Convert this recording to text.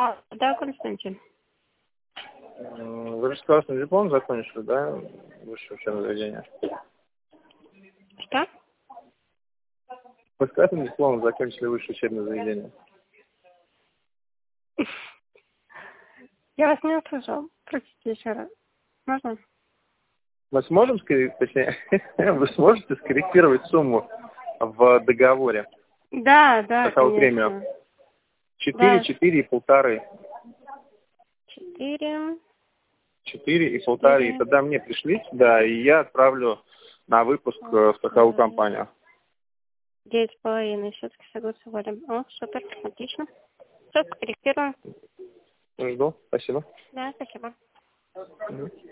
Да, Константин. Вы же классный диплом закончили, да? Высшее учебное заведение. Что? Вы с классным дипломом закончили высшее учебное заведение. Я вас не услышал. Простите еще раз. Можно? Мы сможем, точнее, вы сможете скорректировать сумму в договоре? Да, Страховую конечно. премию. 4, Да. 4 и полторы. 4. 4 и полторы. И тогда мне пришлите, да, и я отправлю на выпуск в страховую компанию. 9,5. Все-таки согласовали. О, супер. Отлично. Все, корректируем. Жду. Спасибо. Да, спасибо. Мгм.